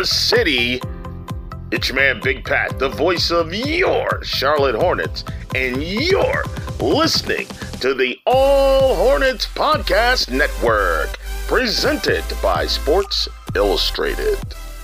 your city. It's your man, Big Pat, the voice of your Charlotte Hornets, and you're listening to the All Hornets Podcast Network, presented by Sports Illustrated.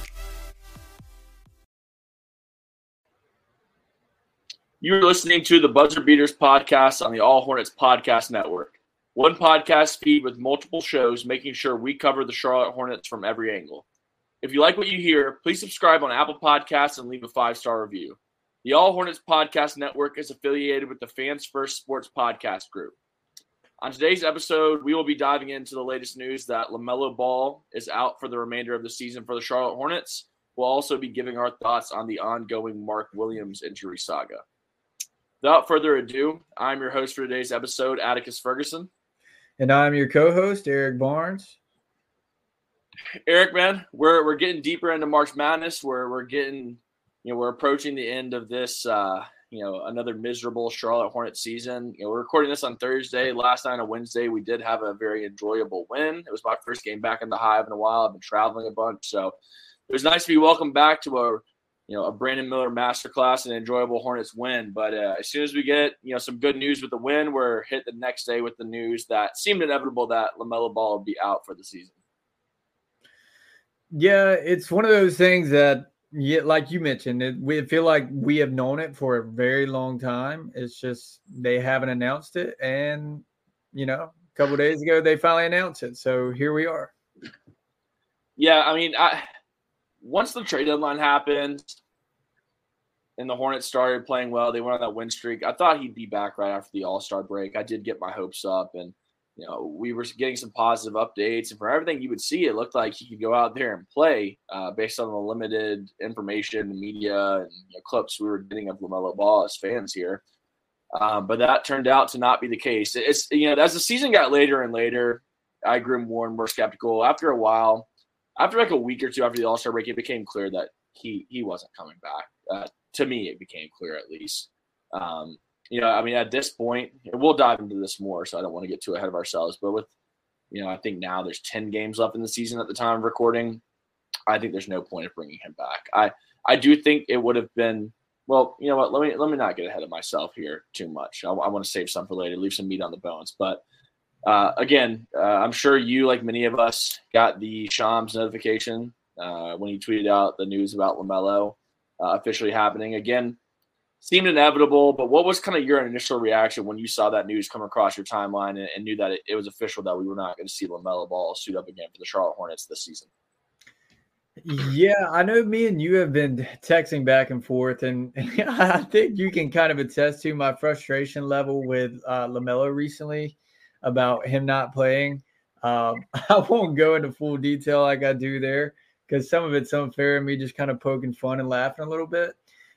You're listening to the Buzzer Beaters podcast on the All Hornets Podcast Network. One podcast feed with multiple shows, making sure we cover the Charlotte Hornets from every angle. If you like what you hear, please subscribe on Apple Podcasts and leave a 5-star review. The All Hornets Podcast Network is affiliated with the Fans First Sports Podcast Group. On today's episode, we will be diving into the latest news that LaMelo Ball is out for the remainder of the season for the Charlotte Hornets. We'll also be giving our thoughts on the ongoing Mark Williams injury saga. Without further ado, I'm your host for today's episode, Atticus Ferguson. And I'm your co-host, Eric Barnes. Eric, man, we're getting deeper into March Madness. We're getting, we're approaching the end of this, another miserable Charlotte Hornets season. We're recording this on Thursday. Last night on Wednesday, we did have a very enjoyable win. It was my first game back in the Hive in a while. I've been traveling a bunch, so it was nice to be welcomed back to a Brandon Miller masterclass and an enjoyable Hornets win. But as soon as we get, some good news with the win, we're hit the next day with the news that seemed inevitable that LaMelo Ball would be out for the season. Yeah, it's one of those things that, like you mentioned, we feel like we have known it for a very long time. It's just they haven't announced it. And, a couple of days ago, they finally announced it. So here we are. Yeah, I mean, once the trade deadline happened and the Hornets started playing well, they went on that win streak. I thought he'd be back right after the All-Star break. I did get my hopes up, and we were getting some positive updates. And for everything you would see, it looked like he could go out there and play based on the limited information, the media, and clips we were getting of LaMelo Ball as fans here. But that turned out to not be the case. It's as the season got later and later, I grew more and more skeptical. After a while, after like a week or two after the All-Star break, it became clear that he wasn't coming back. To me, it became clear at least. At this point, we'll dive into this more, so I don't want to get too ahead of ourselves. But with, I think now there's 10 games left in the season at the time of recording. I think there's no point of bringing him back. I do think it would have been, well, you know what? Let me not get ahead of myself here too much. I want to save some for later, leave some meat on the bones. But I'm sure you, like many of us, got the Shams notification when he tweeted out the news about LaMelo officially happening. Again, seemed inevitable, but what was kind of your initial reaction when you saw that news come across your timeline and knew that it was official that we were not going to see LaMelo Ball suit up again for the Charlotte Hornets this season? Yeah, I know me and you have been texting back and forth, and I think you can kind of attest to my frustration level with LaMelo recently about him not playing. I won't go into full detail like I do there because some of it's unfair and me just kind of poking fun and laughing a little bit.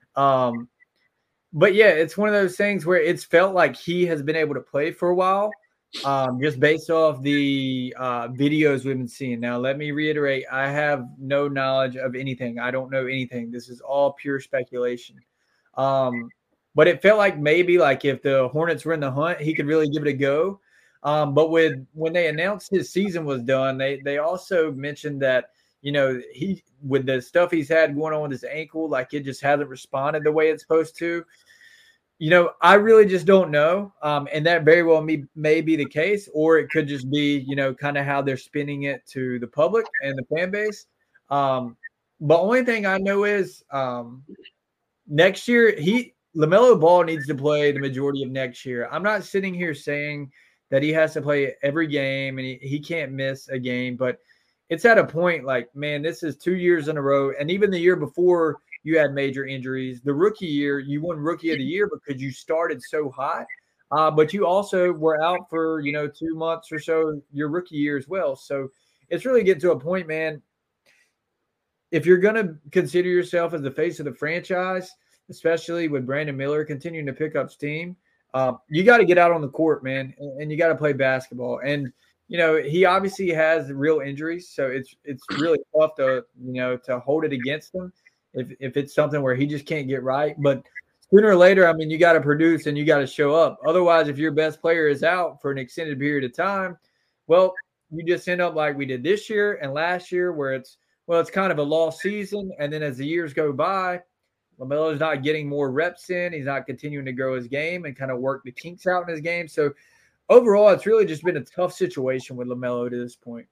But yeah, it's one of those things where it's felt like he has been able to play for a while, just based off the videos we've been seeing. Now, let me reiterate, I have no knowledge of anything. I don't know anything. This is all pure speculation. But it felt like maybe like if the Hornets were in the hunt, he could really give it a go. But when they announced his season was done, they also mentioned that, he with the stuff he's had going on with his ankle, like it just hasn't responded the way it's supposed to. I really just don't know. And that very well may be the case, or it could just be, kind of how they're spinning it to the public and the fan base. But only thing I know is next year, LaMelo Ball needs to play the majority of next year. I'm not sitting here saying that he has to play every game and he can't miss a game, but it's at a point like, man, this is 2 years in a row. And even the year before you had major injuries, the rookie year, you won Rookie of the Year because you started so hot. But you also were out for, 2 months or so your rookie year as well. So it's really getting to a point, man. If you're going to consider yourself as the face of the franchise, especially with Brandon Miller continuing to pick up steam, you got to get out on the court, man, and you got to play basketball. And, he obviously has real injuries, so it's really tough to hold it against him if it's something where he just can't get right. But sooner or later, you got to produce and you got to show up. Otherwise, if your best player is out for an extended period of time, well, you just end up like we did this year and last year where it's well, it's kind of a lost season. And then as the years go by, LaMelo's not getting more reps in. He's not continuing to grow his game and kind of work the kinks out in his game. So overall, it's really just been a tough situation with LaMelo to this point.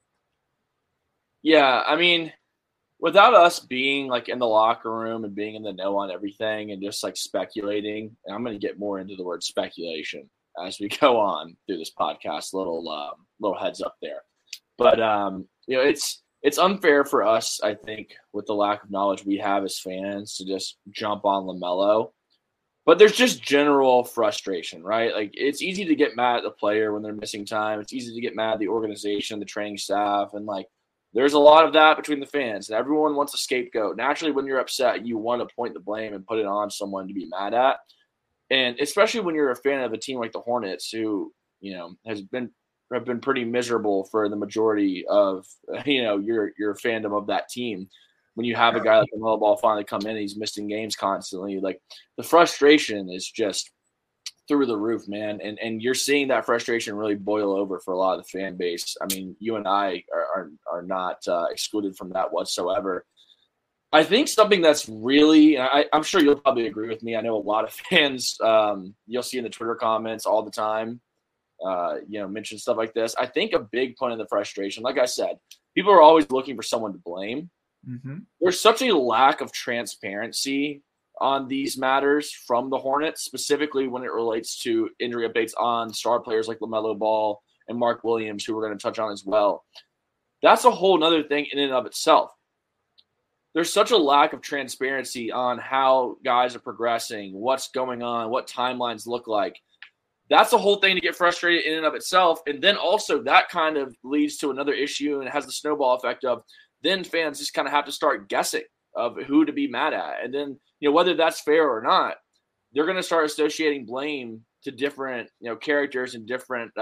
Yeah, I mean, without us being like in the locker room and being in the know on everything and just like speculating, and I'm going to get more into the word speculation as we go on through this podcast. Little heads up there, but it's unfair for us, I think, with the lack of knowledge we have as fans to just jump on LaMelo. But there's just general frustration, right? Like, it's easy to get mad at the player when they're missing time. It's easy to get mad at the organization, the training staff, and like there's a lot of that between the fans. And everyone wants a scapegoat. Naturally, when you're upset, you want to point the blame and put it on someone to be mad at. And especially when you're a fan of a team like the Hornets, who have been pretty miserable for the majority of your fandom of that team. When you have a guy like LaMelo Ball finally come in, he's missing games constantly. Like, the frustration is just through the roof, man. And you're seeing that frustration really boil over for a lot of the fan base. I mean, you and I are not excluded from that whatsoever. I think something that's really, I'm sure you'll probably agree with me. I know a lot of fans, you'll see in the Twitter comments all the time, mention stuff like this. I think a big point of the frustration, like I said, people are always looking for someone to blame. Mm-hmm. There's such a lack of transparency on these matters from the Hornets, specifically when it relates to injury updates on star players like LaMelo Ball and Mark Williams, who we're going to touch on as well. That's a whole nother thing in and of itself. There's such a lack of transparency on how guys are progressing, what's going on, what timelines look like. That's a whole thing to get frustrated in and of itself. And then also that kind of leads to another issue, and it has the snowball effect of then fans just kind of have to start guessing of who to be mad at. And then, whether that's fair or not, they're going to start associating blame to different, characters and different,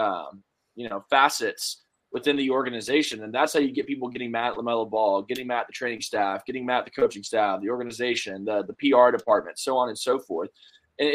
facets within the organization. And that's how you get people getting mad at LaMelo Ball, getting mad at the training staff, getting mad at the coaching staff, the organization, the PR department, so on and so forth. And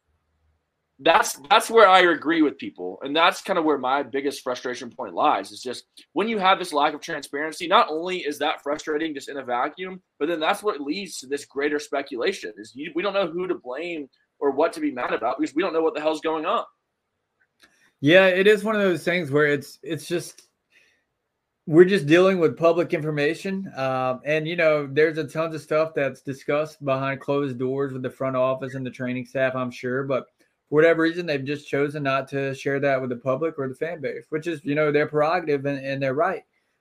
that's where I agree with people. And that's kind of where my biggest frustration point lies, is just when you have this lack of transparency, not only is that frustrating just in a vacuum, but then that's what leads to this greater speculation is we don't know who to blame or what to be mad about because we don't know what the hell's going on. Yeah, it is one of those things where it's just we're just dealing with public information. And, there's a tons of stuff that's discussed behind closed doors with the front office and the training staff, I'm sure. But for whatever reason, they've just chosen not to share that with the public or the fan base, which is, their prerogative and they're right.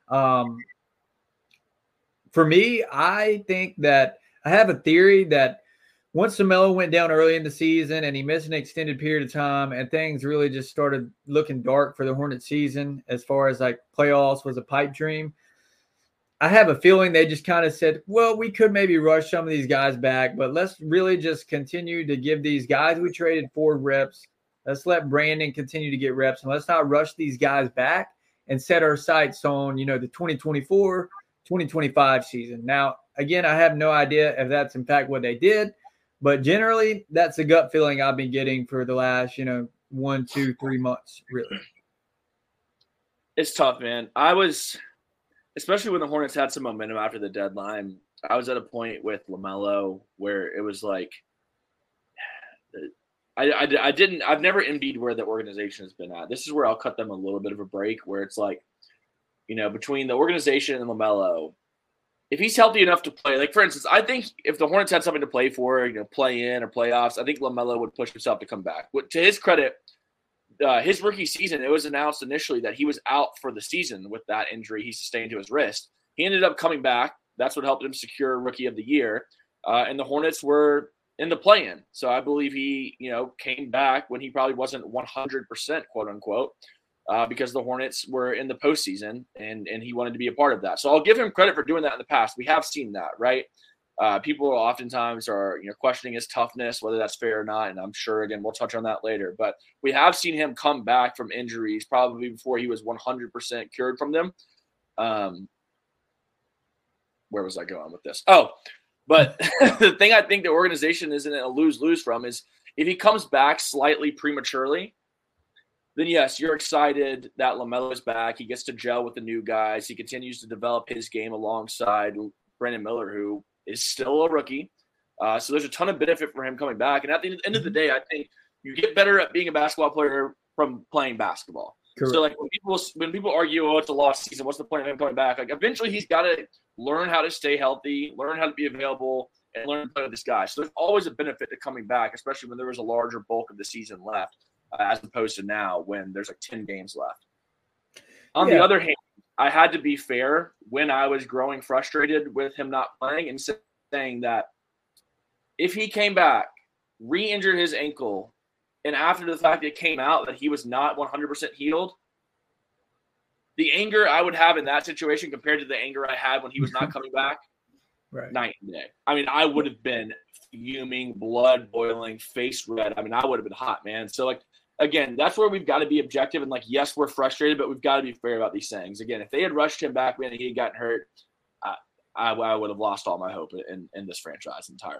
For me, I think that I have a theory that once LaMelo went down early in the season and he missed an extended period of time and things really just started looking dark for the Hornets season as far as like playoffs was a pipe dream, I have a feeling they just kind of said, well, we could maybe rush some of these guys back, but let's really just continue to give these guys we traded for reps. Let's let Brandon continue to get reps, and let's not rush these guys back and set our sights on, the 2024, 2025 season. Now, again, I have no idea if that's in fact what they did, but generally that's a gut feeling I've been getting for the last, 1, 2, 3 months, really. It's tough, man. Especially when the Hornets had some momentum after the deadline, I was at a point with LaMelo where it was like, I've never envied where the organization has been at. This is where I'll cut them a little bit of a break, where it's like, between the organization and LaMelo, if he's healthy enough to play, like for instance, I think if the Hornets had something to play for, play in or playoffs, I think LaMelo would push himself to come back. To his credit, his rookie season, it was announced initially that he was out for the season with that injury he sustained to his wrist. He ended up coming back. That's what helped him secure Rookie of the Year. And the Hornets were in the play-in. So I believe he, came back when he probably wasn't 100%, quote unquote, because the Hornets were in the postseason and he wanted to be a part of that. So I'll give him credit for doing that in the past. We have seen that, right? People oftentimes are, questioning his toughness, whether that's fair or not. And I'm sure, again, we'll touch on that later. But we have seen him come back from injuries probably before he was 100% cured from them. Where was I going with this? Oh, but the thing I think the organization isn't a lose-lose from is if he comes back slightly prematurely, then yes, you're excited that LaMelo is back. He gets to gel with the new guys. He continues to develop his game alongside Brandon Miller, who is still a rookie. So there's a ton of benefit for him coming back. And at the end of the day, I think you get better at being a basketball player from playing basketball. Correct. So like when people argue, oh, it's a lost season, what's the point of him coming back? Like eventually he's got to learn how to stay healthy, learn how to be available, and learn to play with this guy. So there's always a benefit to coming back, especially when there was a larger bulk of the season left, as opposed to now when there's like 10 games left. On the other hand, I had to be fair when I was growing frustrated with him not playing and saying that if he came back, re-injured his ankle, and after the fact it came out that he was not 100% healed, the anger I would have in that situation compared to the anger I had when he was not coming back, night and day. I mean, I would have been fuming, blood boiling, face red. I mean, I would have been hot, man. So, like, again, that's where we've got to be objective and, like, yes, we're frustrated, but we've got to be fair about these things. Again, if they had rushed him back when he had gotten hurt, I would have lost all my hope in this franchise entirely.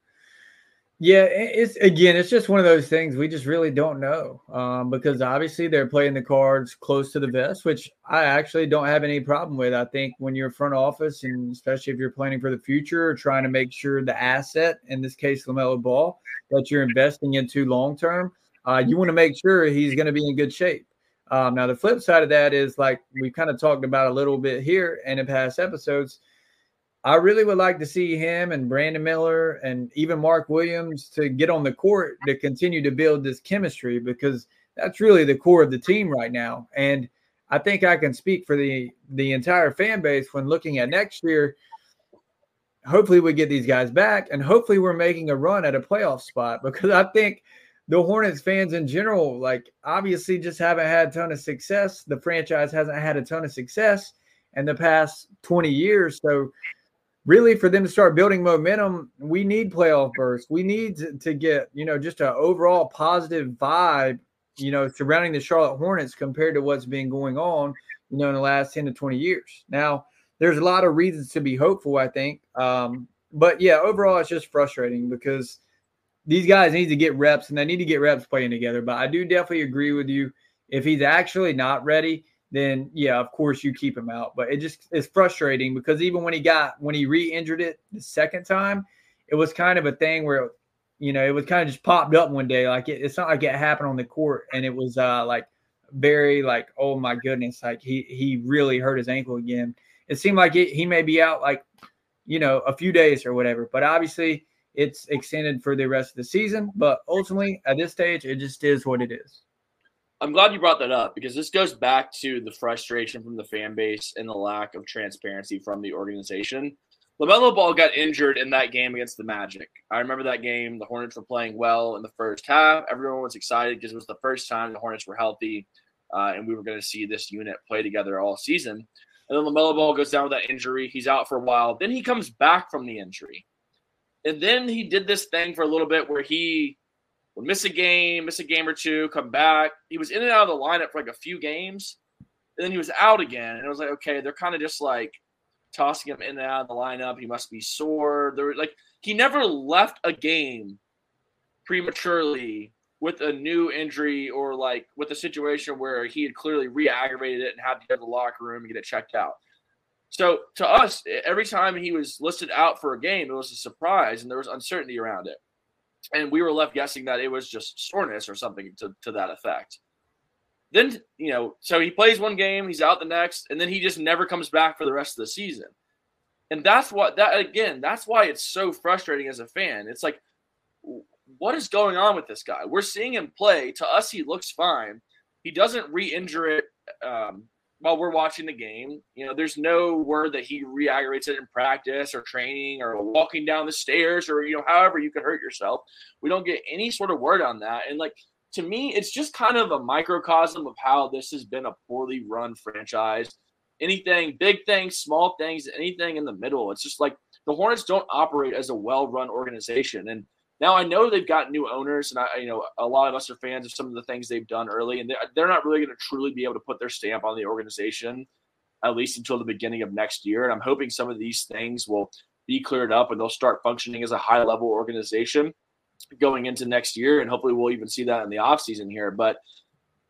Yeah, it's just one of those things we just really don't know because obviously they're playing the cards close to the vest, which I actually don't have any problem with. I think when you're front office, and especially if you're planning for the future or trying to make sure the asset, in this case LaMelo Ball, that you're investing into long term, you want to make sure he's going to be in good shape. Now, the flip side of that is, like we've kind of talked about a little bit here and in past episodes, I really would like to see him and Brandon Miller and even Mark Williams to get on the court to continue to build this chemistry, because that's really the core of the team right now. And I think I can speak for the entire fan base when looking at next year. Hopefully we get these guys back, and hopefully we're making a run at a playoff spot, because I think the Hornets fans in general, like, obviously just haven't had a ton of success. The franchise hasn't had a ton of success in the past 20 years. So really, for them to start building momentum, we need playoff bursts. We need to get, just an overall positive vibe, surrounding the Charlotte Hornets compared to what's been going on, in the last 10 to 20 years. Now, there's a lot of reasons to be hopeful, I think. But, yeah, overall, it's just frustrating because these guys need to get reps, and they need to get reps playing together. But I do definitely agree with you. If he's actually not ready, then yeah, of course you keep him out. But it's frustrating because even when he re-injured it the second time, it was kind of a thing where, it was kind of just popped up one day. Like it's not like it happened on the court, and it was like very like, oh my goodness, like he really hurt his ankle again. It seemed like he may be out like, a few days or whatever. But obviously it's extended for the rest of the season. But ultimately at this stage, it just is what it is. I'm glad you brought that up, because this goes back to the frustration from the fan base and the lack of transparency from the organization. LaMelo Ball got injured in that game against the Magic. I remember that game. The Hornets were playing well in the first half. Everyone was excited because it was the first time the Hornets were healthy, and we were going to see this unit play together all season. And then LaMelo Ball goes down with that injury. He's out for a while. Then he comes back from the injury. And then he did this thing for a little bit where he would miss a game or two, come back. He was in and out of the lineup for like a few games, and then he was out again. And it was like, okay, they're kind of just like tossing him in and out of the lineup. He must be sore. He never left a game prematurely with a new injury or like with a situation where he had clearly re-aggravated it and had to go to the locker room and get it checked out. So to us, every time he was listed out for a game, it was a surprise, and there was uncertainty around it. And we were left guessing that it was just soreness or something to that effect. Then, so he plays one game, he's out the next, and then he just never comes back for the rest of the season. And that's why it's so frustrating as a fan. It's like, what is going on with this guy? We're seeing him play. To us, he looks fine. He doesn't re-injure it while we're watching the game. There's no word that he re-aggravates it in practice or training or walking down the stairs or, however you could hurt yourself. We don't get any sort of word on that. And to me, it's just kind of a microcosm of how this has been a poorly run franchise. Anything, big things, small things, anything in the middle. It's just like the Hornets don't operate as a well-run organization. And now I know they've got new owners, and a lot of us are fans of some of the things they've done early, and they're not really going to truly be able to put their stamp on the organization, at least until the beginning of next year. And I'm hoping some of these things will be cleared up and they'll start functioning as a high-level organization going into next year, and hopefully we'll even see that in the offseason here. But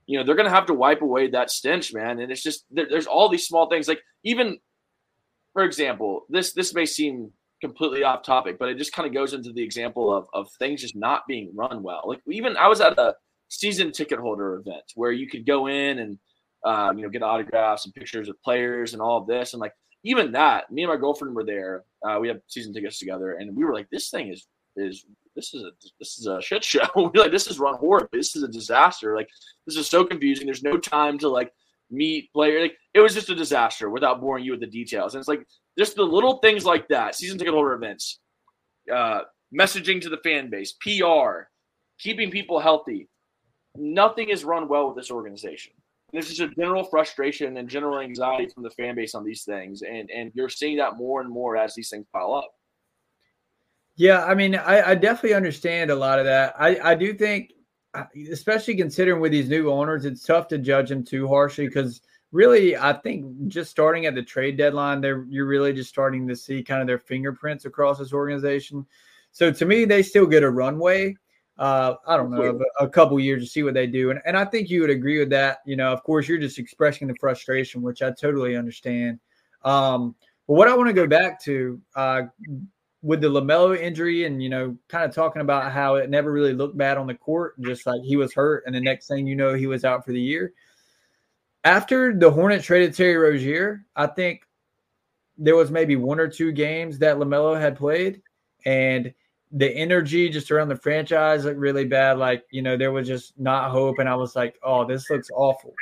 they're going to have to wipe away that stench, man. And it's just there's all these small things. Like even, for example, this may seem completely off topic, but it just kind of goes into the example of things just not being run well. Like even I was at a season ticket holder event where you could go in and get autographs and pictures of players and all of this. And like, even that, me and my girlfriend were there. We have season tickets together, and we were like, this thing is this is a shit show. We're like, this is run horribly. This is a disaster. Like, this is so confusing. There's no time to like meet players. Like, it was just a disaster without boring you with the details. And it's like just the little things like that. Season ticket holder events, messaging to the fan base, PR, keeping people healthy. Nothing is run well with this organization. There's just a general frustration and general anxiety from the fan base on these things. And you're seeing that more and more as these things pile up. Yeah, I mean, I definitely understand a lot of that. I do think, especially considering with these new owners, it's tough to judge them too harshly because really, I think just starting at the trade deadline, you're really just starting to see kind of their fingerprints across this organization. So to me, they still get a runway. I don't know, a couple years to see what they do. And I think you would agree with that. Of course, you're just expressing the frustration, which I totally understand. But what I want to go back to with the LaMelo injury and, kind of talking about how it never really looked bad on the court, just like he was hurt. And the next thing you know, he was out for the year. After the Hornets traded Terry Rozier, I think there was maybe one or two games that LaMelo had played, and the energy just around the franchise looked really bad. Like, there was just not hope. And I was like, oh, this looks awful.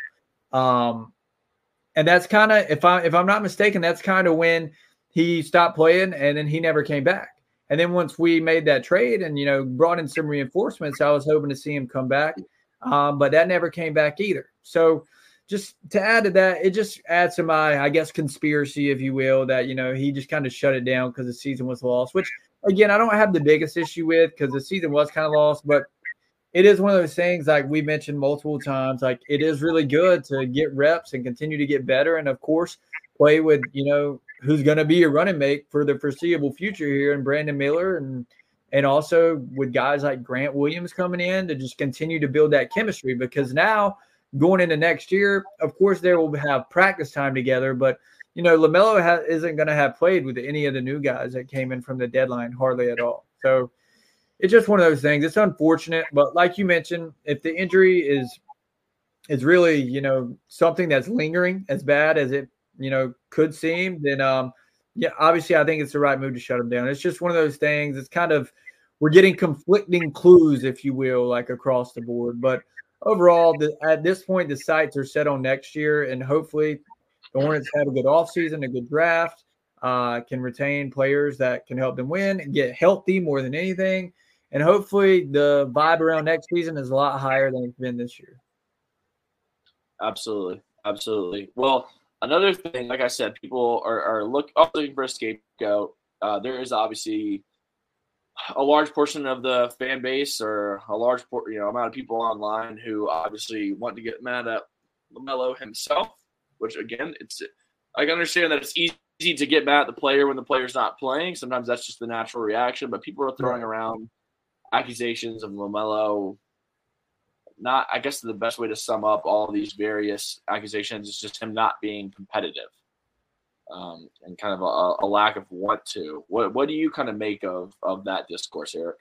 And that's kind of, if I'm not mistaken, that's kind of when he stopped playing and then he never came back. And then once we made that trade and, brought in some reinforcements, I was hoping to see him come back. But that never came back either. So just to add to that, it just adds to my, I guess, conspiracy, if you will, that, he just kind of shut it down because the season was lost, which, again, I don't have the biggest issue with because the season was kind of lost, but it is one of those things like we mentioned multiple times, like it is really good to get reps and continue to get better. And of course, play with, who's going to be your running mate for the foreseeable future here and Brandon Miller and also with guys like Grant Williams coming in to just continue to build that chemistry because now going into next year, of course, they will have practice time together, but LaMelo isn't going to have played with any of the new guys that came in from the deadline hardly at all. So it's just one of those things. It's unfortunate, but like you mentioned, if the injury is really, something that's lingering as bad as it, could seem, then obviously I think it's the right move to shut him down. It's just one of those things. It's kind of, we're getting conflicting clues, if you will, like across the board. But overall, at this point, the sights are set on next year, and hopefully the Hornets have a good offseason, a good draft, can retain players that can help them win and get healthy more than anything. And hopefully the vibe around next season is a lot higher than it's been this year. Absolutely. Absolutely. Well, another thing, like I said, people are looking for a scapegoat. There is obviously a large portion of the fan base or a large amount of people online who obviously want to get mad at LaMelo himself, which, again, I can understand that it's easy to get mad at the player when the player's not playing. Sometimes that's just the natural reaction, but people are throwing around accusations of LaMelo. Not, I guess the best way to sum up all of these various accusations is just him not being competitive, and kind of a lack of want to. What do you kind of make of that discourse, Eric?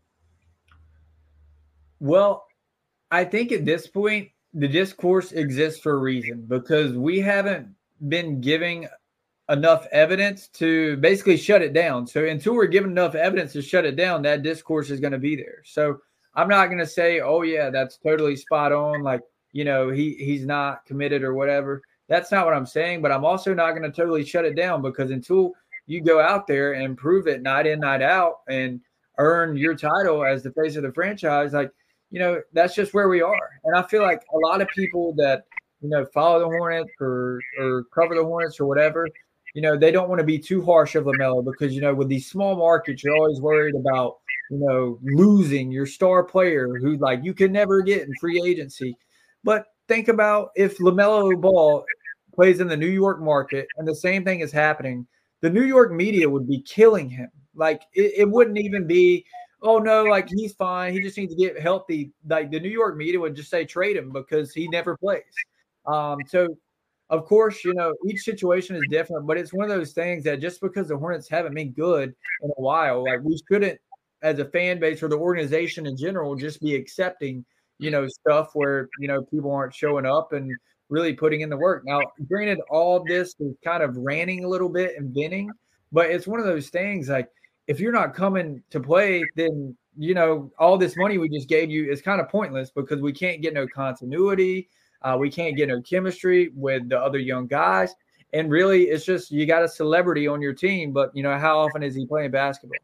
Well, I think at this point, the discourse exists for a reason because we haven't been giving enough evidence to basically shut it down. So until we're given enough evidence to shut it down, that discourse is going to be there. So I'm not going to say, oh, yeah, that's totally spot on. Like, he's not committed or whatever. That's not what I'm saying. But I'm also not going to totally shut it down because until you go out there and prove it night in, night out and earn your title as the face of the franchise, like, that's just where we are. And I feel like a lot of people that, follow the Hornets or cover the Hornets or whatever, they don't want to be too harsh of LaMelo because, with these small markets, you're always worried about, losing your star player who like you can never get in free agency. But think about if LaMelo Ball plays in the New York market and the same thing is happening, the New York media would be killing him. Like it wouldn't even be oh no, like he's fine. He just needs to get healthy. Like the New York media would just say trade him because he never plays. So of course, each situation is different, but it's one of those things that just because the Hornets haven't been good in a while, like we shouldn't, as a fan base or the organization in general, just be accepting, stuff where, people aren't showing up and really putting in the work. Now, granted, all this is kind of ranting a little bit and venting, but it's one of those things like if you're not coming to play, then, all this money we just gave you is kind of pointless because we can't get no continuity. We can't get no chemistry with the other young guys. And really, it's just you got a celebrity on your team, but, how often is he playing basketball?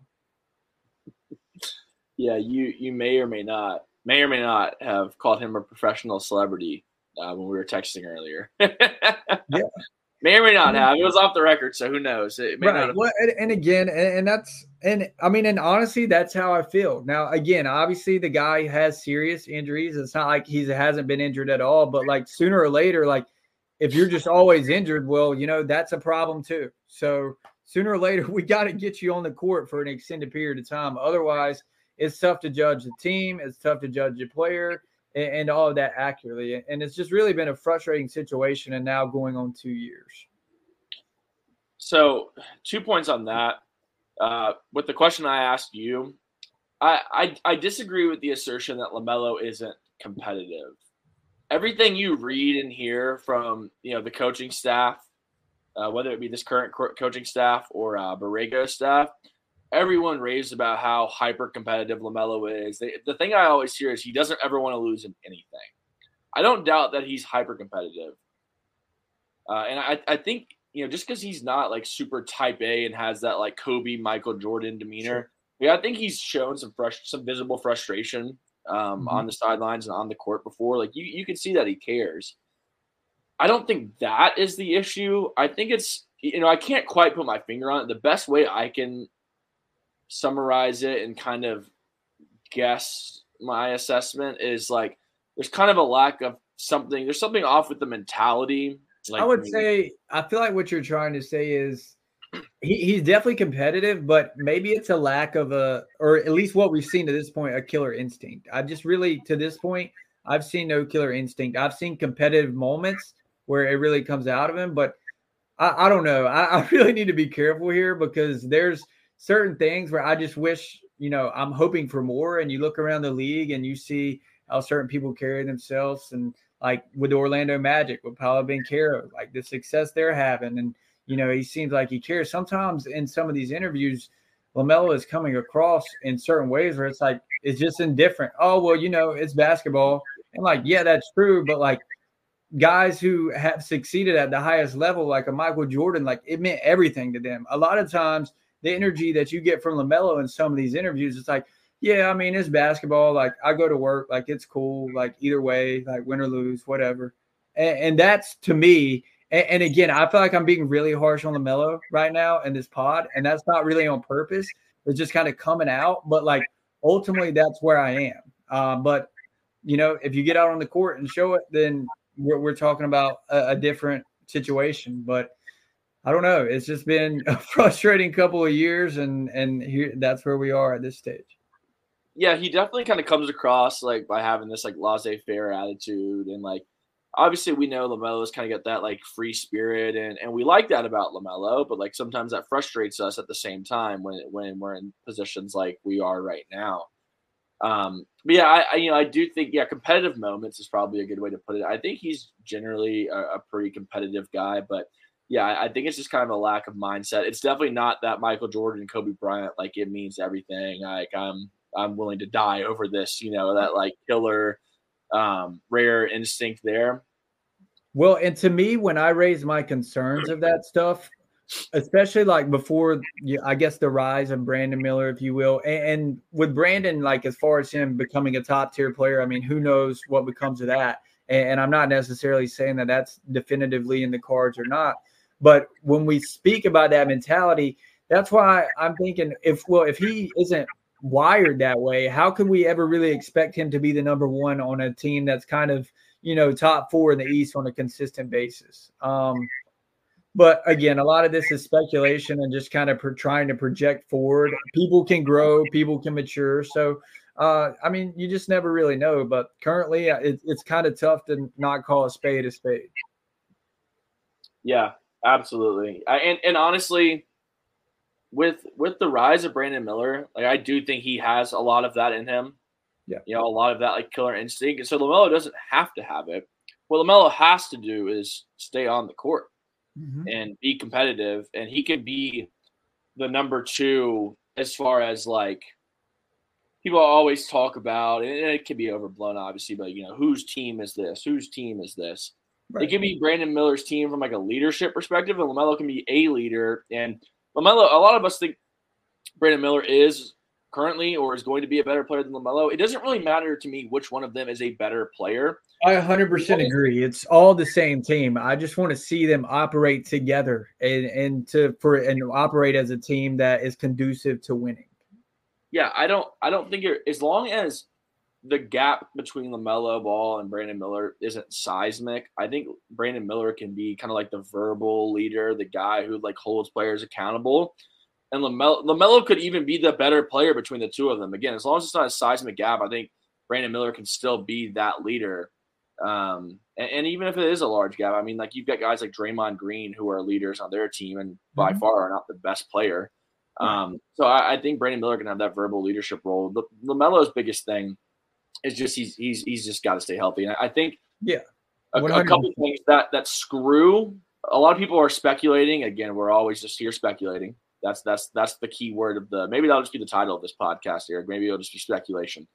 Yeah, you may or may not have called him a professional celebrity when we were texting earlier. Yeah. May or may not have. It was off the record, so who knows? It may not have. Well, and again, and honestly, that's how I feel. Now, again, obviously the guy has serious injuries. It's not like he hasn't been injured at all, but like sooner or later, like if you're just always injured, well, that's a problem too. So sooner or later, we got to get you on the court for an extended period of time. Otherwise, it's tough to judge the team. It's tough to judge the player and all of that accurately. And it's just really been a frustrating situation and now going on 2 years. So 2 points on that. With the question I asked you, I disagree with the assertion that LaMelo isn't competitive. Everything you read and hear from, the coaching staff, whether it be this current coaching staff or Borrego staff, everyone raves about how hyper competitive LaMelo is. The thing I always hear is he doesn't ever want to lose in anything. I don't doubt that he's hyper competitive. And I think, just because he's not like super type A and has that like Kobe, Michael Jordan demeanor, sure. Yeah, I think he's shown some visible frustration on the sidelines and on the court before. Like you can see that he cares. I don't think that is the issue. I think it's, I can't quite put my finger on it. The best way I can summarize it and kind of guess my assessment is like there's kind of a lack of something. There's something off with the mentality. Like, I would say I feel like what you're trying to say is he's definitely competitive, but maybe it's a lack of or at least what we've seen to this point, a killer instinct. I just really, to this point, I've seen no killer instinct. I've seen competitive moments where it really comes out of him, but I don't know. I really need to be careful here because there's certain things where I just wish, I'm hoping for more. And you look around the league and you see how certain people carry themselves, and like with Orlando Magic, with Paolo Banchero, like the success they're having. And, he seems like he cares. Sometimes in some of these interviews, LaMelo is coming across in certain ways where it's like, it's just indifferent. Oh, well, it's basketball. And like, yeah, that's true. But like guys who have succeeded at the highest level, like a Michael Jordan, like it meant everything to them. A lot of times the energy that you get from LaMelo in some of these interviews, it's like, yeah, I mean, it's basketball. Like I go to work, like it's cool. Like either way, like win or lose, whatever. And that's to me. And again, I feel like I'm being really harsh on LaMelo right now in this pod. And that's not really on purpose. It's just kind of coming out. But like ultimately that's where I am. But if you get out on the court and show it, then we're talking about a different situation. But I don't know. It's just been a frustrating couple of years, and here that's where we are at this stage. Yeah, he definitely kind of comes across like by having this like laissez-faire attitude, and like obviously we know LaMelo's kind of got that like free spirit, and we like that about LaMelo, but like sometimes that frustrates us at the same time when we're in positions like we are right now. But yeah, I do think competitive moments is probably a good way to put it. I think he's generally a pretty competitive guy, but yeah, I think it's just kind of a lack of mindset. It's definitely not that Michael Jordan and Kobe Bryant, like it means everything. Like I'm willing to die over this, that like killer, rare instinct there. Well, and to me, when I raise my concerns of that stuff, especially like before, I guess the rise of Brandon Miller, if you will, and with Brandon, like as far as him becoming a top tier player, I mean, who knows what becomes of that? And I'm not necessarily saying that that's definitively in the cards or not. But when we speak about that mentality, that's why I'm thinking if he isn't wired that way, how can we ever really expect him to be the number one on a team that's kind of, top four in the East on a consistent basis? But again, a lot of this is speculation and just kind of trying to project forward. People can grow, people can mature. So, I mean, you just never really know. But currently, it's kind of tough to not call a spade a spade. Yeah, absolutely. And honestly, with the rise of Brandon Miller, like I do think he has a lot of that in him. Yeah, you know, a lot of that like killer instinct. And so LaMelo doesn't have to have it. What LaMelo has to do is stay on the court and be competitive, and he can be the number 2 as far as like people always talk about, and it can be overblown obviously, but you know, whose team is this? Whose team is this? Right. It can be Brandon Miller's team from like a leadership perspective, and LaMelo can be a leader. And LaMelo, a lot of us think Brandon Miller is currently or is going to be a better player than LaMelo. It doesn't really matter to me which one of them is a better player. I 100% agree. It's all the same team. I just want to see them operate together and operate as a team that is conducive to winning. Yeah, I don't think as long as the gap between LaMelo Ball and Brandon Miller isn't seismic, I think Brandon Miller can be kind of like the verbal leader, the guy who like holds players accountable. And LaMelo could even be the better player between the two of them. Again, as long as it's not a seismic gap, I think Brandon Miller can still be that leader. And even if it is a large gap, I mean, like you've got guys like Draymond Green who are leaders on their team and by far are not the best player. So I think Brandon Miller can have that verbal leadership role. LaMelo's biggest thing is just he's just got to stay healthy. And I think a couple of things that screw. A lot of people are speculating. Again, we're always just here speculating. That's the key word of the. Maybe that'll just be the title of this podcast, Eric. Maybe it'll just be speculation.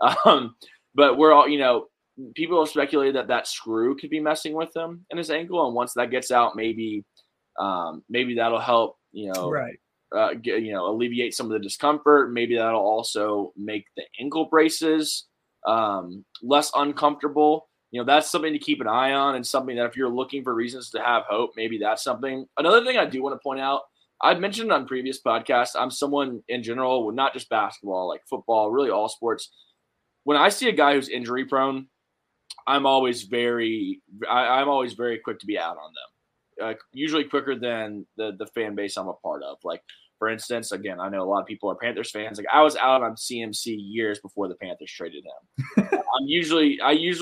But we're all, you know, people have speculated that screw could be messing with him in his ankle, and once that gets out, maybe that'll help. You know, right. Alleviate some of the discomfort. Maybe that'll also make the ankle braces less uncomfortable. You know, that's something to keep an eye on, and something that if you're looking for reasons to have hope, maybe that's something. Another thing I do want to point out, I've mentioned on previous podcasts, I'm someone in general, not just basketball, like football, really all sports. When I see a guy who's injury prone, I'm always very quick to be out on them. Usually quicker than the fan base I'm a part of. Like, for instance, again, I know a lot of people are Panthers fans. Like, I was out on CMC years before the Panthers traded him. I'm usually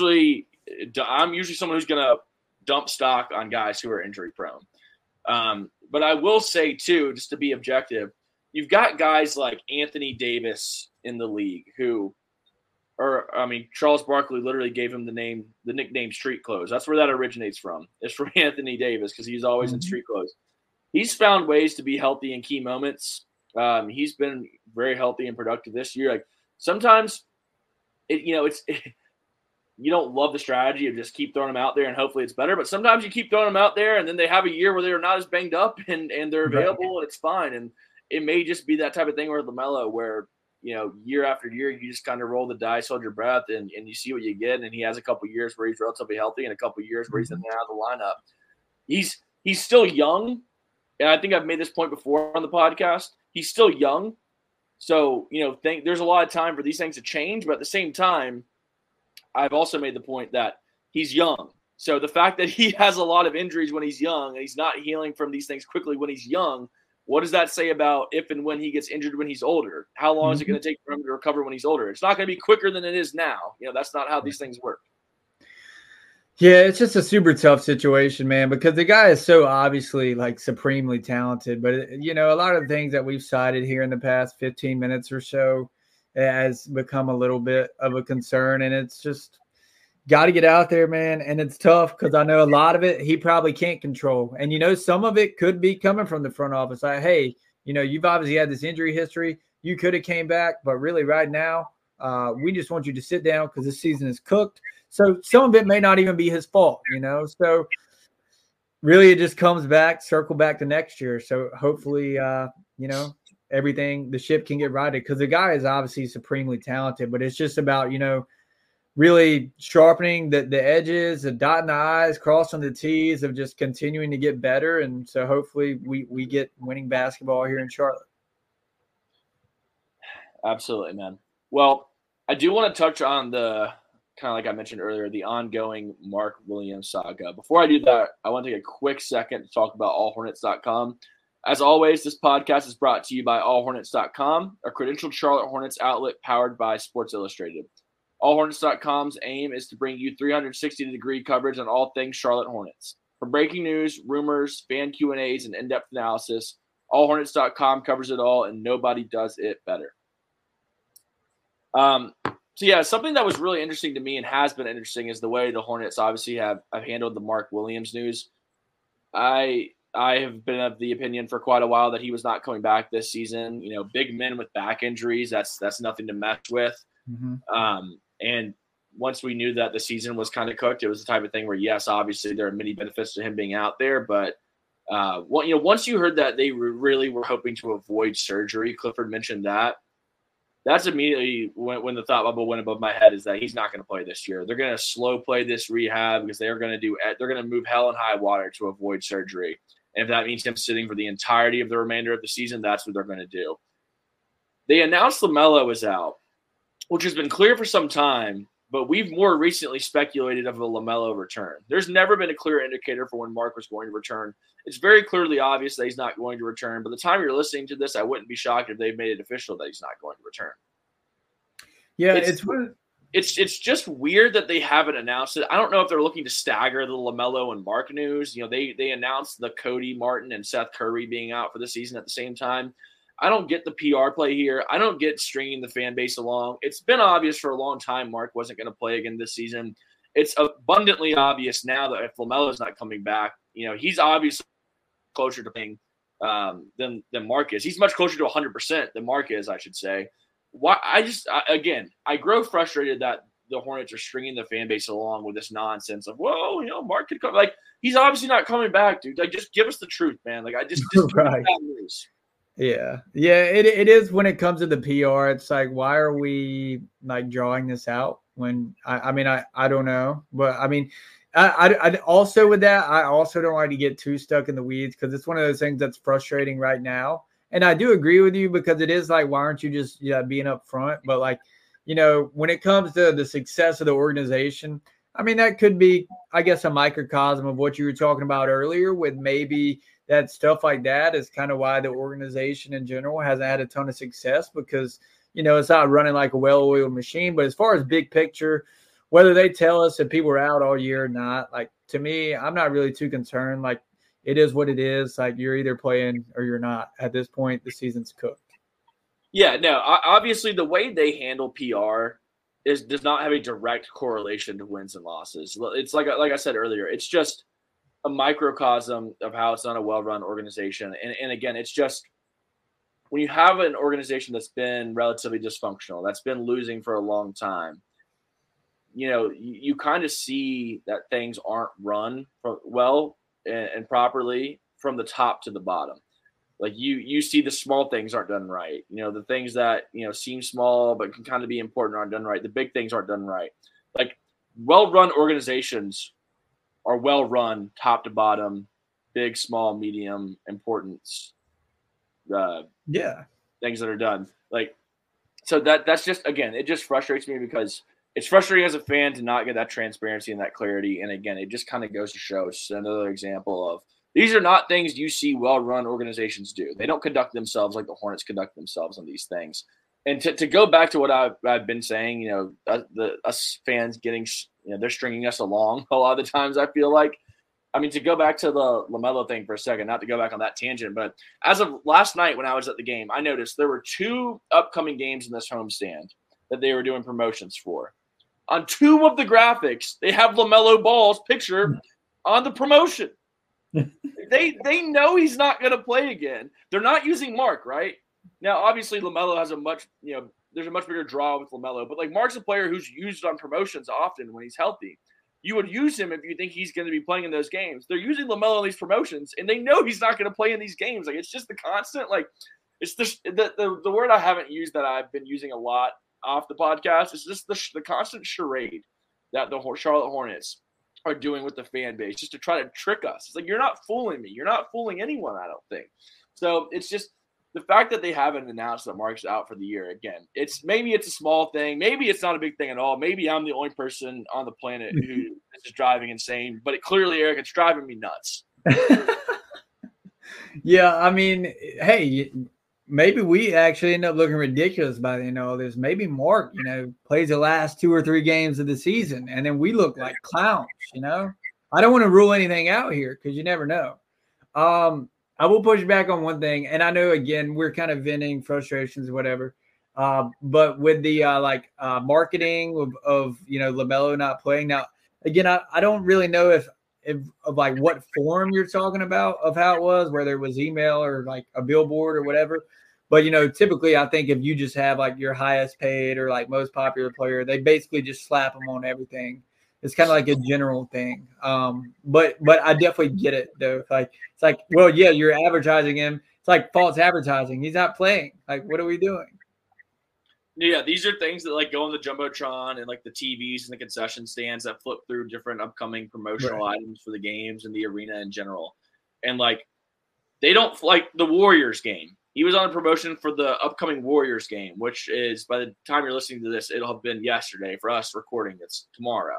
someone who's going to dump stock on guys who are injury prone. But I will say, too, just to be objective, you've got guys like Anthony Davis in the league Charles Barkley literally gave him the nickname Street Clothes. That's where that originates from. It's from Anthony Davis because he's always in street clothes. He's found ways to be healthy in key moments. He's been very healthy and productive this year. Like sometimes, you don't love the strategy of just keep throwing them out there and hopefully it's better. But sometimes you keep throwing them out there and then they have a year where they're not as banged up and they're available and it's fine. And it may just be that type of thing with LaMelo where, you know, year after year, you just kind of roll the dice, hold your breath, and you see what you get. And he has a couple of years where he's relatively healthy and a couple of years where he's in and out of the lineup. He's still young. And I think I've made this point before on the podcast. He's still young. So, you know, there's a lot of time for these things to change. But at the same time, I've also made the point that he's young. So the fact that he has a lot of injuries when he's young and he's not healing from these things quickly when he's young, what does that say about if and when he gets injured when he's older? How long is it going to take for him to recover when he's older? It's not going to be quicker than it is now. You know, that's not how these things work. Yeah, it's just a super tough situation, man, because the guy is so obviously like supremely talented. But, you know, a lot of the things that we've cited here in the past 15 minutes or so has become a little bit of a concern. And it's just got to get out there, man. And it's tough because I know a lot of it he probably can't control. And, you know, some of it could be coming from the front office. Like, hey, you know, you've obviously had this injury history. You could have came back. But really right now, we just want you to sit down because this season is cooked. So some of it may not even be his fault, you know. So really it just comes back, circle back to next year. So hopefully, you know, the ship can get righted because the guy is obviously supremely talented. But it's just about, you know, really sharpening the edges, dotting the I's, crossing the T's of just continuing to get better. And so hopefully we get winning basketball here in Charlotte. Absolutely, man. Well, I do want to touch on the kind of like I mentioned earlier, the ongoing Mark Williams saga. Before I do that, I want to take a quick second to talk about allhornets.com. As always, this podcast is brought to you by allhornets.com, a credentialed Charlotte Hornets outlet powered by Sports Illustrated. Allhornets.com's aim is to bring you 360-degree coverage on all things Charlotte Hornets. From breaking news, rumors, fan Q&As, and in-depth analysis, allhornets.com covers it all, and nobody does it better. So, yeah, something that was really interesting to me and has been interesting is the way the Hornets obviously have handled the Mark Williams news. I have been of the opinion for quite a while that he was not coming back this season. You know, big men with back injuries, that's nothing to mess with. Mm-hmm. And once we knew that the season was kind of cooked, it was the type of thing where, yes, obviously there are many benefits to him being out there. But, once you heard that they really were hoping to avoid surgery, Clifford mentioned that. That's immediately when the thought bubble went above my head is that he's not going to play this year. They're going to slow play this rehab because they're going to move hell and high water to avoid surgery. And if that means him sitting for the entirety of the remainder of the season, that's what they're going to do. They announced LaMelo is out, which has been clear for some time, but we've more recently speculated of a LaMelo return. There's never been a clear indicator for when Mark was going to return. It's very clearly obvious that he's not going to return. By the time you're listening to this, I wouldn't be shocked if they've made it official that he's not going to return. Yeah, it's just weird that they haven't announced it. I don't know if they're looking to stagger the LaMelo and Mark news. You know, they announced the Cody Martin and Seth Curry being out for the season at the same time. I don't get the PR play here. I don't get stringing the fan base along. It's been obvious for a long time Mark wasn't going to play again this season. It's abundantly obvious now that if LaMelo's not coming back, you know, he's obviously closer to playing than Mark is. He's much closer to 100% than Mark is, I should say. I grow frustrated that the Hornets are stringing the fan base along with this nonsense of, well, you know, Mark could come. Like, he's obviously not coming back, dude. Like, just give us the truth, man. Like, I just right. News. Yeah. It is when it comes to the PR. It's like, why are we like drawing this out when I don't know, but I mean, I also with that, I also don't like to get too stuck in the weeds because it's one of those things that's frustrating right now. And I do agree with you because it is like, why aren't you just being up front? But like, you know, when it comes to the success of the organization, I mean, that could be, I guess, a microcosm of what you were talking about earlier with maybe that stuff like that is kind of why the organization in general hasn't had a ton of success because, you know, it's not running like a well-oiled machine. But as far as big picture, whether they tell us that people are out all year or not, like to me, I'm not really too concerned. Like it is what it is. Like you're either playing or you're not. At this point, the season's cooked. Yeah, no, obviously the way they handle PR does not have a direct correlation to wins and losses. It's like I said earlier, it's just a microcosm of how it's not a well-run organization. And again, it's just when you have an organization that's been relatively dysfunctional, that's been losing for a long time, you know, you kind of see that things aren't run well and properly from the top to the bottom. Like you see the small things aren't done right. You know, the things that, you know, seem small but can kind of be important aren't done right. The big things aren't done right. Like well-run organizations are well-run top to bottom, big, small, medium, importance. Things that are done. Like, so that's just, again, it just frustrates me because it's frustrating as a fan to not get that transparency and that clarity. And again, it just kind of goes to show, it's another example of these are not things you see well-run organizations do. They don't conduct themselves like the Hornets conduct themselves on these things. And to go back to what I've been saying, you know, us fans getting, you know, they're stringing us along a lot of the times, I feel like. I mean, to go back to the LaMelo thing for a second, not to go back on that tangent, but as of last night when I was at the game, I noticed there were 2 upcoming games in this homestand that they were doing promotions for. On 2 of the graphics, they have LaMelo Ball's picture on the promotion. They know he's not going to play again. They're not using Mark, right? Now, obviously, LaMelo has there's a much bigger draw with LaMelo, but like Mark's a player who's used on promotions often when he's healthy. You would use him if you think he's going to be playing in those games. They're using LaMelo in these promotions, and they know he's not going to play in these games. Like, it's just the constant, like, it's the word I haven't used that I've been using a lot off the podcast. It's just the constant charade that the Charlotte Hornets are doing with the fan base just to try to trick us. It's like, you're not fooling me. You're not fooling anyone, I don't think. So it's just, the fact that they haven't announced that Mark's out for the year, again, maybe it's a small thing. Maybe it's not a big thing at all. Maybe I'm the only person on the planet who is driving insane. But clearly, Eric, it's driving me nuts. Yeah, I mean, hey, maybe we actually end up looking ridiculous by the end of all this. Maybe Mark, plays the last 2 or 3 games of the season, and then we look like clowns, I don't want to rule anything out here because you never know. I will push back on one thing, and I know, again, we're kind of venting frustrations or whatever, but with the marketing of LaMelo not playing. Now, again, I don't really know if like what form you're talking about of how it was, whether it was email or like a billboard or whatever. But, typically I think if you just have like your highest paid or like most popular player, they basically just slap them on everything. It's kind of like a general thing. But I definitely get it though. It's like, well, yeah, you're advertising him. It's like false advertising. He's not playing. Like, what are we doing? Yeah, these are things that like go on the Jumbotron and like the TVs and the concession stands that flip through different upcoming promotional items for the games and the arena in general. And like, they don't like the Warriors game. He was on a promotion for the upcoming Warriors game, which is, by the time you're listening to this, it'll have been yesterday. For us recording, it's tomorrow.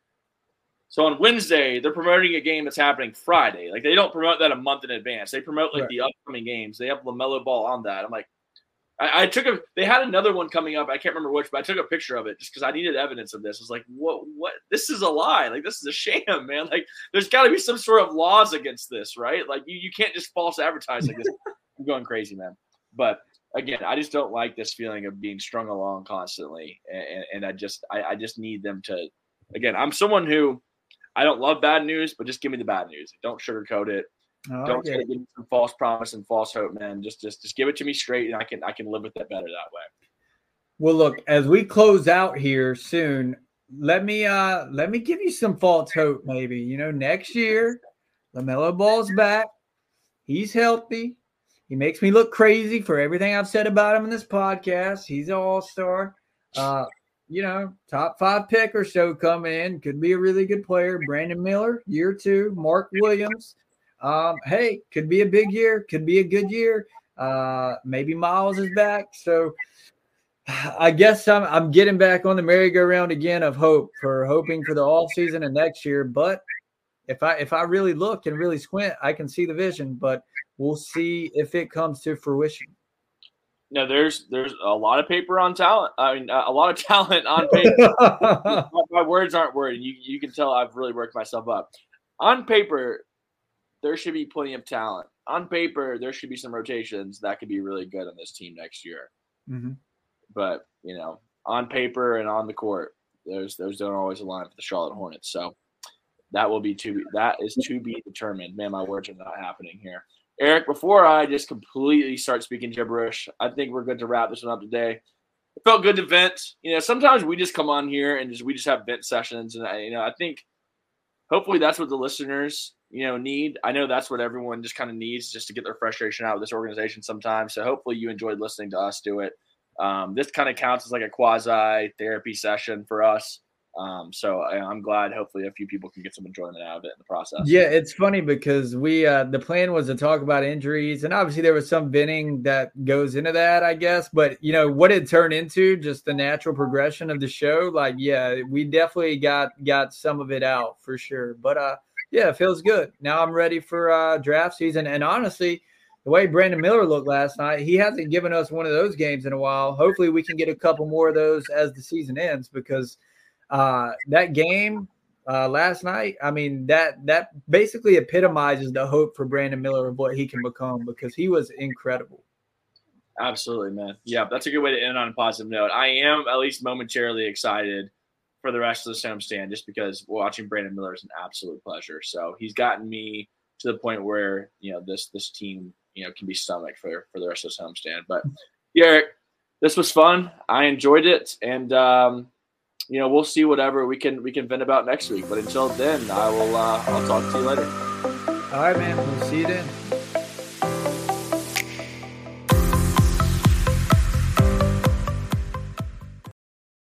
So on Wednesday, they're promoting a game that's happening Friday. Like, they don't promote that a month in advance. They promote like the upcoming games. They have LaMelo Ball on that. I'm like, they had another one coming up. I can't remember which, but I took a picture of it just because I needed evidence of this. I was like, what? This is a lie. Like, this is a sham, man. Like, there's got to be some sort of laws against this, right? Like, you can't just false advertise like this. I'm going crazy, man. But again, I just don't like this feeling of being strung along constantly. And I just need them to, again, I'm someone who, I don't love bad news, but just give me the bad news. Don't sugarcoat it. Don't try to give me some false promise and false hope, man. Just give it to me straight, and I can live with it better that way. Well, look, as we close out here soon, let me give you some false hope. Maybe next year, LaMelo Ball's back. He's healthy. He makes me look crazy for everything I've said about him in this podcast. He's an all-star. Top 5 pick or so coming in. Could be a really good player. Brandon Miller, year 2. Mark Williams. Hey, could be a big year. Could be a good year. Maybe Miles is back. So I guess I'm getting back on the merry-go-round again of hoping for the offseason and next year. But if I really look and really squint, I can see the vision. But we'll see if it comes to fruition. No, there's a lot of paper on talent. I mean, a lot of talent on paper. My words aren't worded. You can tell I've really worked myself up. On paper, there should be plenty of talent. On paper, there should be some rotations that could be really good on this team next year. Mm-hmm. But, on paper and on the court, those don't always align for the Charlotte Hornets. So that is to be determined. Man, my words are not happening here. Eric, before I just completely start speaking gibberish, I think we're good to wrap this one up today. It felt good to vent. Sometimes we just come on here and we just have vent sessions, and I think hopefully that's what the listeners need. I know that's what everyone just kind of needs, just to get their frustration out with this organization sometimes. So hopefully you enjoyed listening to us do it. This kind of counts as like a quasi therapy session for us. So I'm glad hopefully a few people can get some enjoyment out of it in the process. Yeah, it's funny because we the plan was to talk about injuries, and obviously there was some venting that goes into that, I guess. But what it turned into, just the natural progression of the show. Like, yeah, we definitely got some of it out for sure. But yeah, it feels good. Now I'm ready for draft season, and honestly, the way Brandon Miller looked last night, he hasn't given us one of those games in a while. Hopefully we can get a couple more of those as the season ends, because that game last night, I mean, that basically epitomizes the hope for Brandon Miller of what he can become, because he was incredible. Absolutely, man. Yeah, that's a good way to end on a positive note. I am at least momentarily excited for the rest of this homestand, just because watching Brandon Miller is an absolute pleasure. So he's gotten me to the point where, this team, can be stomached for the rest of this homestand. But yeah, Eric, this was fun. I enjoyed it. And, we'll see whatever we can vent about next week. But until then, I'll talk to you later. All right, man. We'll see you then.